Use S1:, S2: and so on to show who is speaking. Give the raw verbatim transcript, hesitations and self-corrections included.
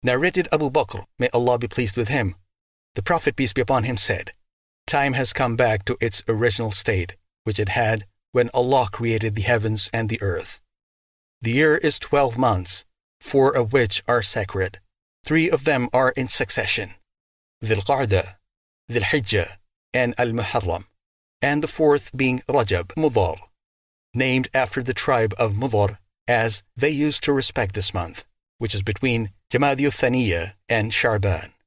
S1: Narrated Abu Bakr, may Allah be pleased with him, the Prophet, peace be upon him, said, "Time has come back to its original state, which it had when Allah created the heavens and the earth. The year is twelve months, four of which are sacred. Three of them are in succession, Dhul Qa'dah, Dhul Hijjah, and Al-Muharram, and the fourth being Rajab Mudhar, named after the tribe of Mudhar, as they used to respect this month, which is between Jamadi al-Thaniya and Sharban.